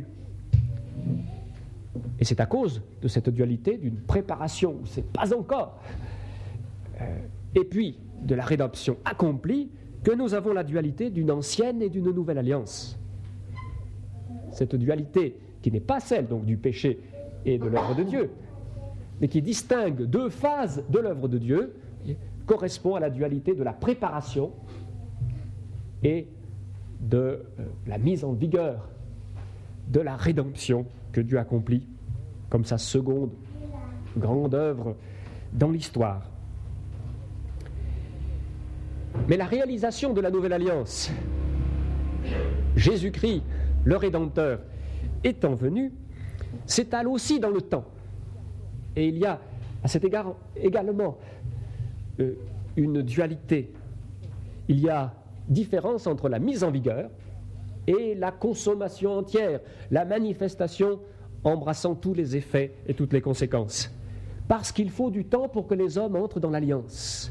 Et c'est à cause de cette dualité, d'une préparation où c'est pas encore, euh, et puis de la rédemption accomplie, que nous avons la dualité d'une ancienne et d'une nouvelle alliance. Cette dualité qui n'est pas celle donc du péché et de l'œuvre de Dieu, mais qui distingue deux phases de l'œuvre de Dieu, correspond à la dualité de la préparation et de euh, la mise en vigueur de la rédemption que Dieu accomplit comme sa seconde grande œuvre dans l'histoire. Mais la réalisation de la Nouvelle Alliance, Jésus-Christ, le Rédempteur, étant venu, s'étale aussi dans le temps. Et il y a à cet égard également euh, une dualité. Il y a différence entre la mise en vigueur et la consommation entière, la manifestation embrassant tous les effets et toutes les conséquences. Parce qu'il faut du temps pour que les hommes entrent dans l'alliance.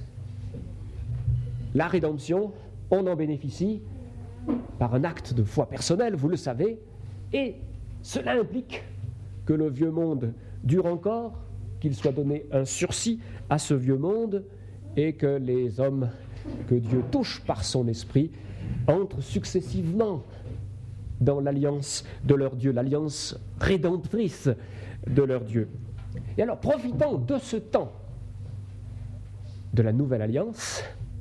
La rédemption, on en bénéficie par un acte de foi personnelle, vous le savez, et cela implique que le vieux monde dure encore, qu'il soit donné un sursis à ce vieux monde et que les hommes que Dieu touche par son esprit entrent successivement dans l'alliance de leur Dieu, l'alliance rédemptrice de leur Dieu. Et alors, profitant de ce temps de la nouvelle alliance,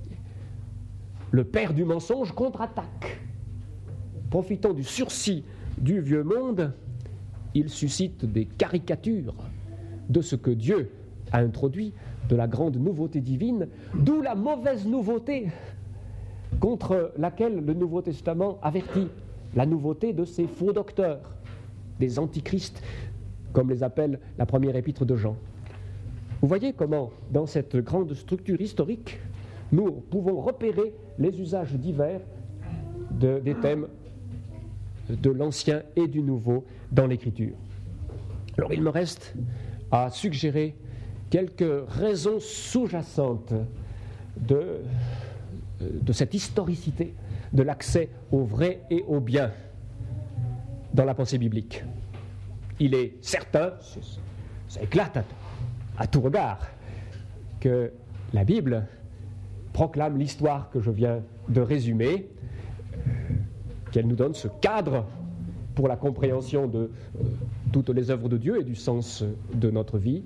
le père du mensonge contre-attaque. Profitant du sursis du vieux monde, il suscite des caricatures de ce que Dieu a introduit, de la grande nouveauté divine, d'où la mauvaise nouveauté contre laquelle le Nouveau Testament avertit, la nouveauté de ces faux docteurs, des antichrists, comme les appelle la première épître de Jean. Vous voyez comment, dans cette grande structure historique, nous pouvons repérer les usages divers de, des thèmes de l'Ancien et du Nouveau dans l'Écriture. Alors il me reste à suggérer quelques raisons sous-jacentes de, de cette historicité de l'accès au vrai et au bien dans la pensée biblique. Il est certain, ça éclate à, à tout regard, que la Bible proclame l'histoire que je viens de résumer, qu'elle nous donne ce cadre pour la compréhension de euh, toutes les œuvres de Dieu et du sens de notre vie.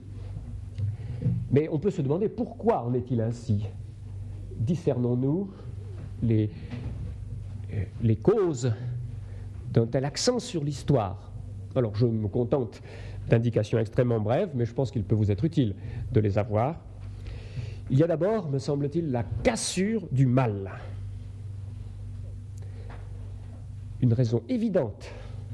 Mais on peut se demander pourquoi en est-il ainsi ? Discernons-nous les, les causes d'un tel accent sur l'histoire ? Alors je me contente d'indications extrêmement brèves, mais je pense qu'il peut vous être utile de les avoir. Il y a d'abord, me semble-t-il, la cassure du mal. Une raison évidente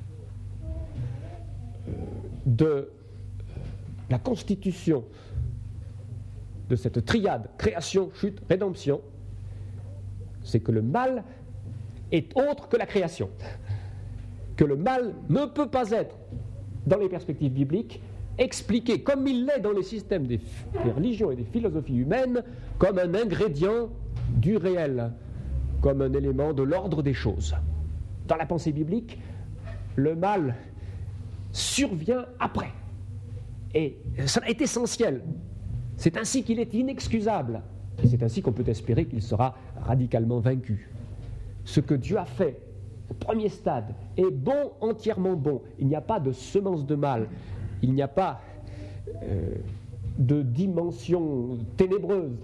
de la constitution de cette triade création, chute, rédemption, c'est que le mal est autre que la création. Que le mal ne peut pas être, dans les perspectives bibliques, expliqué comme il l'est dans les systèmes des, des religions et des philosophies humaines comme un ingrédient du réel, comme un élément de l'ordre des choses. Dans la pensée biblique, le mal survient après. Et cela est essentiel. C'est ainsi qu'il est inexcusable. Et c'est ainsi qu'on peut espérer qu'il sera radicalement vaincu. Ce que Dieu a fait au premier stade est bon, entièrement bon. Il n'y a pas de semence de mal. Il n'y a pas euh, de dimension ténébreuse.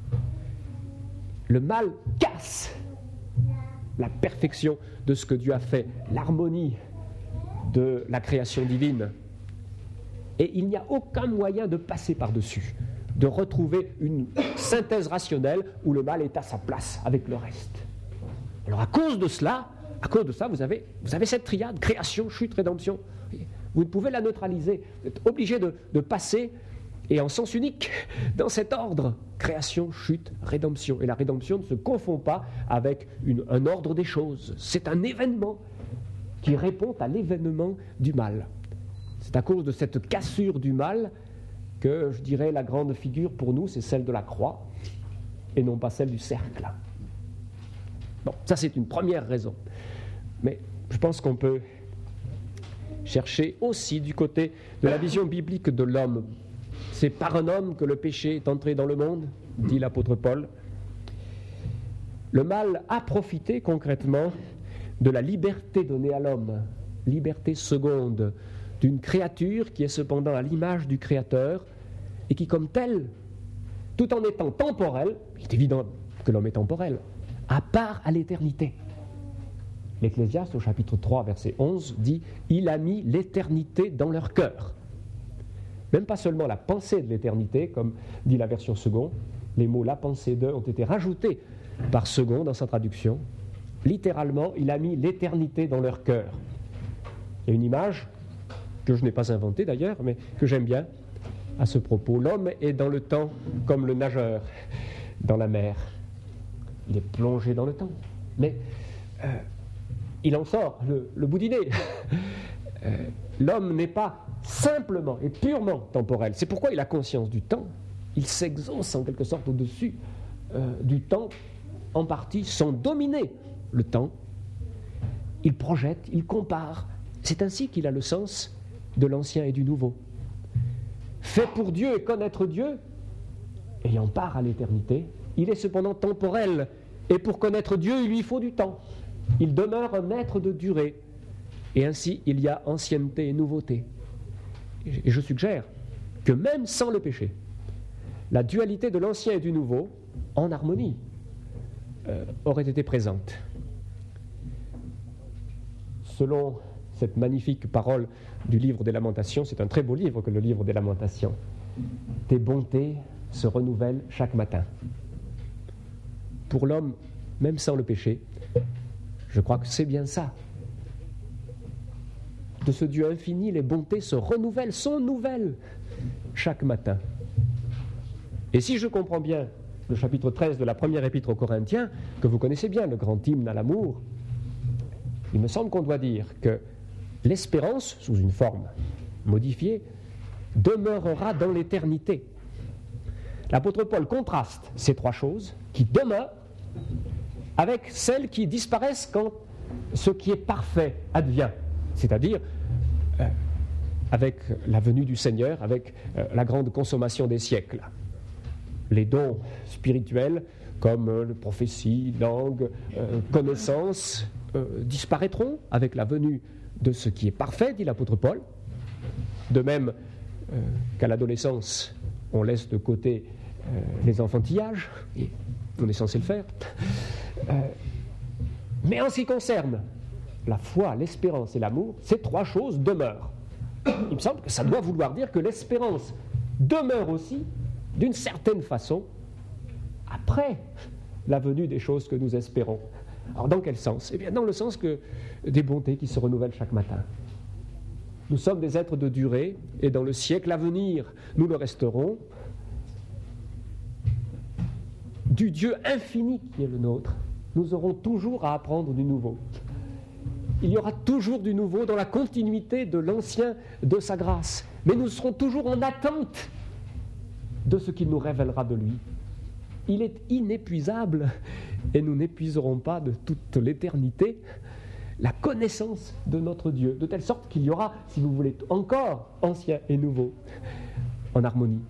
Le mal casse la perfection de ce que Dieu a fait, l'harmonie de la création divine. Et il n'y a aucun moyen de passer par-dessus, de retrouver une synthèse rationnelle où le mal est à sa place avec le reste. Alors à cause de cela, à cause de ça, vous avez, vous avez cette triade, création, chute, rédemption. Vous ne pouvez la neutraliser. Vous êtes obligé de, de passer, et en sens unique, dans cet ordre. Création, chute, rédemption. Et la rédemption ne se confond pas avec une, un ordre des choses. C'est un événement qui répond à l'événement du mal. C'est à cause de cette cassure du mal que, je dirais, la grande figure pour nous, c'est celle de la croix, et non pas celle du cercle. Bon, ça c'est une première raison. Mais je pense qu'on peut chercher aussi du côté de la vision biblique de l'homme. C'est par un homme que le péché est entré dans le monde, dit l'apôtre Paul. Le mal a profité concrètement de la liberté donnée à l'homme, liberté seconde, d'une créature qui est cependant à l'image du Créateur et qui, comme telle, tout en étant temporelle, il est évident que l'homme est temporel, à part à l'éternité. L'Ecclésiaste, au chapitre trois, verset onze, dit « Il a mis l'éternité dans leur cœur ». Même pas seulement la pensée de l'éternité, comme dit la version seconde, les mots « la pensée de » ont été rajoutés par second dans sa traduction. Littéralement, il a mis l'éternité dans leur cœur. Il y a une image que je n'ai pas inventée d'ailleurs, mais que j'aime bien à ce propos. L'homme est dans le temps comme le nageur dans la mer. Il est plongé dans le temps, mais euh, il en sort le, le bout du nez. euh, l'homme n'est pas simplement et purement temporel. C'est pourquoi il a conscience du temps. Il s'exauce en quelque sorte au-dessus euh, du temps, en partie sans dominer le temps. Il projette, il compare. C'est ainsi qu'il a le sens de l'ancien et du nouveau. Fait pour Dieu et connaître Dieu, ayant part à l'éternité, il est cependant temporel. Et pour connaître Dieu, il lui faut du temps. Il demeure un maître de durée. Et ainsi, il y a ancienneté et nouveauté. Et je suggère que même sans le péché, la dualité de l'ancien et du nouveau, en harmonie, euh, aurait été présente. Selon cette magnifique parole du livre des Lamentations, c'est un très beau livre que le livre des Lamentations. Tes bontés se renouvellent chaque matin. Pour l'homme, même sans le péché, je crois que c'est bien ça. De ce Dieu infini, les bontés se renouvellent, sont nouvelles chaque matin. Et si je comprends bien le chapitre treize de la première épître aux Corinthiens, que vous connaissez bien, le grand hymne à l'amour, il me semble qu'on doit dire que l'espérance, sous une forme modifiée, demeurera dans l'éternité. L'apôtre Paul contraste ces trois choses qui demeurent avec celles qui disparaissent quand ce qui est parfait advient, c'est-à-dire euh, avec la venue du Seigneur, avec euh, la grande consommation des siècles. Les dons spirituels comme euh, la prophétie, langue, euh, connaissance, euh, disparaîtront avec la venue de ce qui est parfait, dit l'apôtre Paul. De même euh, qu'à l'adolescence, on laisse de côté euh, les enfantillages, et on est censé le faire. Euh, mais en ce qui concerne la foi, l'espérance et l'amour, ces trois choses demeurent. Il me semble que ça doit vouloir dire que l'espérance demeure aussi, d'une certaine façon, après la venue des choses que nous espérons. Alors dans quel sens ? Eh bien dans le sens que des bontés qui se renouvellent chaque matin. Nous sommes des êtres de durée, et dans le siècle à venir, nous le resterons. Du Dieu infini qui est le nôtre, nous aurons toujours à apprendre du nouveau. Il y aura toujours du nouveau dans la continuité de l'ancien, de sa grâce. Mais nous serons toujours en attente de ce qu'il nous révélera de lui. Il est inépuisable et nous n'épuiserons pas de toute l'éternité la connaissance de notre Dieu, de telle sorte qu'il y aura, si vous voulez, encore ancien et nouveau, en harmonie.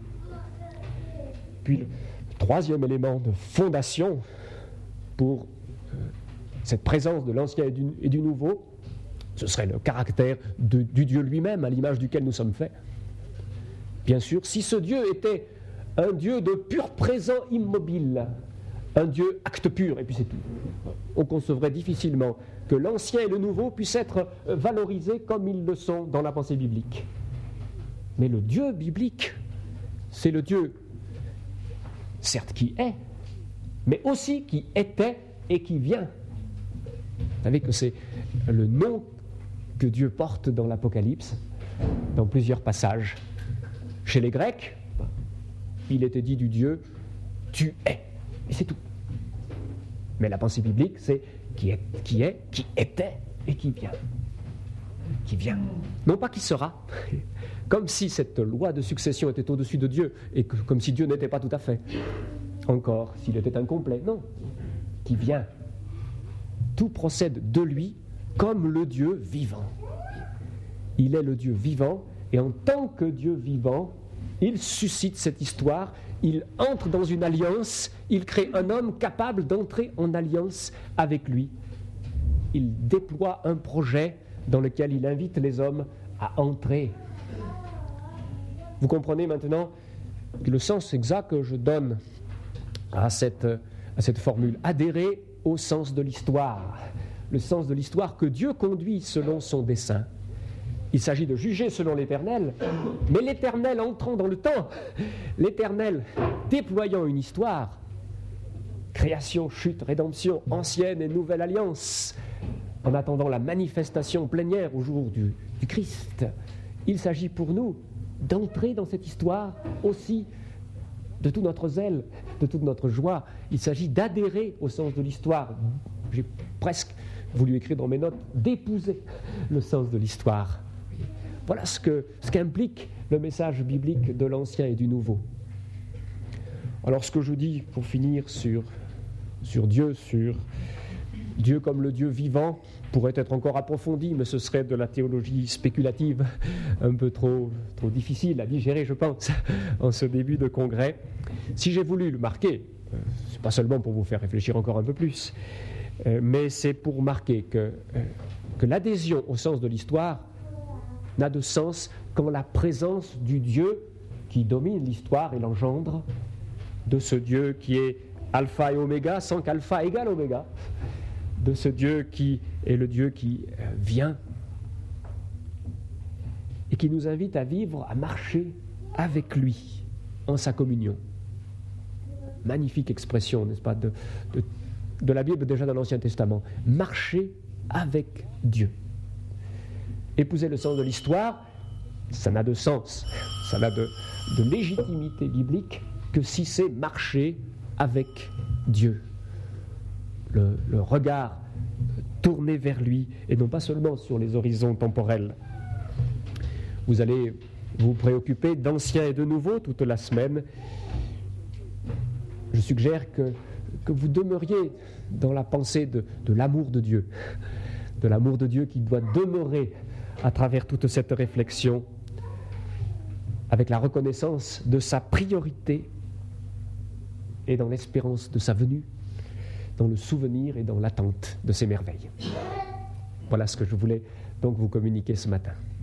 Puis le troisième élément de fondation pour euh, cette présence de l'ancien et du, et du nouveau, ce serait le caractère de, du Dieu lui-même, à l'image duquel nous sommes faits. Bien sûr, si ce Dieu était un Dieu de pur présent immobile, un Dieu acte pur, et puis c'est tout, on concevrait difficilement que l'ancien et le nouveau puissent être valorisés comme ils le sont dans la pensée biblique. Mais le Dieu biblique, c'est le Dieu, certes qui est, mais aussi qui était et qui vient. Vous savez que c'est le nom que Dieu porte dans l'Apocalypse, dans plusieurs passages. Chez les Grecs, il était dit du Dieu « tu es », et c'est tout. Mais la pensée biblique, c'est qui est, qui est, qui était et qui vient. Qui vient. Non pas qui sera, comme si cette loi de succession était au-dessus de Dieu, et que, comme si Dieu n'était pas tout à fait. Encore, s'il était incomplet. Non, qui vient. Tout procède de lui comme le Dieu vivant. Il est le Dieu vivant, et en tant que Dieu vivant, il suscite cette histoire, il entre dans une alliance, il crée un homme capable d'entrer en alliance avec lui. Il déploie un projet dans lequel il invite les hommes à entrer. Vous comprenez maintenant que le sens exact que je donne à cette, à cette formule, adhérer au sens de l'histoire. le sens de l'histoire que Dieu conduit selon son dessein. Il s'agit de juger selon l'Éternel, mais l'Éternel entrant dans le temps, l'Éternel déployant une histoire, création, chute, rédemption, ancienne et nouvelle alliance, en attendant la manifestation plénière au jour du, du Christ. Il s'agit pour nous d'entrer dans cette histoire aussi de tout notre zèle, de toute notre joie. Il s'agit d'adhérer au sens de l'histoire. J'ai presque voulu écrire dans mes notes d'épouser le sens de l'histoire. Voilà ce que, ce qu'implique le message biblique de l'Ancien et du Nouveau. Alors ce que je dis pour finir sur, sur Dieu, sur Dieu comme le Dieu vivant, pourrait être encore approfondi, mais ce serait de la théologie spéculative, un peu trop, trop difficile à digérer, je pense, en ce début de congrès. Si j'ai voulu le marquer, euh, c'est pas seulement pour vous faire réfléchir encore un peu plus, euh, mais c'est pour marquer que, euh, que l'adhésion au sens de l'histoire n'a de sens qu'en la présence du Dieu qui domine l'histoire et l'engendre, de ce Dieu qui est alpha et oméga sans qu'alpha égale oméga, de ce Dieu qui est le Dieu qui vient et qui nous invite à vivre, à marcher avec lui en sa communion. Magnifique expression, n'est-ce pas, de, de, de la Bible déjà dans l'Ancien Testament. Marcher avec Dieu. Épouser le sens de l'histoire, ça n'a de sens, ça n'a de, de légitimité biblique que si c'est marcher avec Dieu. Le, le regard tourné vers lui et non pas seulement sur les horizons temporels. Vous allez vous préoccuper d'ancien et de nouveau toute la semaine. Je suggère que, que vous demeuriez dans la pensée de, de l'amour de Dieu, de l'amour de Dieu qui doit demeurer à travers toute cette réflexion, avec la reconnaissance de sa priorité et dans l'espérance de sa venue, dans le souvenir et dans l'attente de ses merveilles. Voilà ce que je voulais donc vous communiquer ce matin.